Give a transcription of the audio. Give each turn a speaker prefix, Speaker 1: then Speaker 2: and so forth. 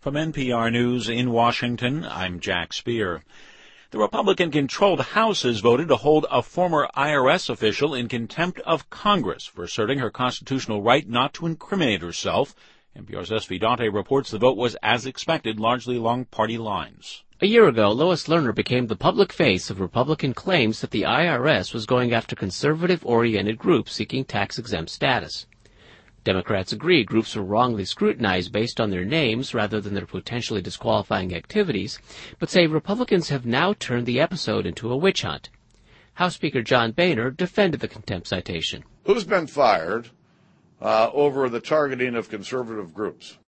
Speaker 1: From NPR News in Washington, I'm Jack Speer. The Republican-controlled House has voted to hold a former IRS official in contempt of Congress for asserting her constitutional right not to incriminate herself. NPR's S.V. Dante reports the vote was, as expected, largely along party lines.
Speaker 2: A year ago, Lois Lerner became the public face of Republican claims that the IRS was going after conservative-oriented groups seeking tax-exempt status. Democrats agree groups were wrongly scrutinized based on their names rather than their potentially disqualifying activities, but say Republicans have now turned the episode into a witch hunt. House Speaker John Boehner defended the contempt citation.
Speaker 3: Who's been fired over the targeting of conservative groups?